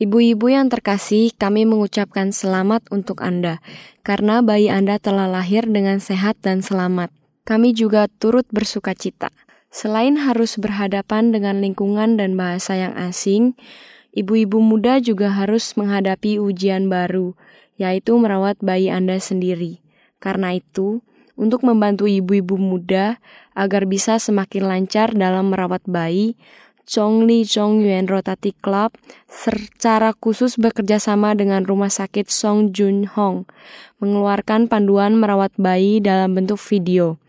Ibu-ibu yang terkasih, kami mengucapkan selamat untuk Anda, karena bayi Anda telah lahir dengan sehat dan selamat. Kami juga turut bersuka cita. Selain harus berhadapan dengan lingkungan dan bahasa yang asing, ibu-ibu muda juga harus menghadapi ujian baru, yaitu merawat bayi Anda sendiri. Karena itu, untuk membantu ibu-ibu muda agar bisa semakin lancar dalam merawat bayi, Chongli Chongyuan Rotati Club secara khusus bekerja sama dengan Rumah Sakit Song Jun Hong mengeluarkan panduan merawat bayi dalam bentuk video.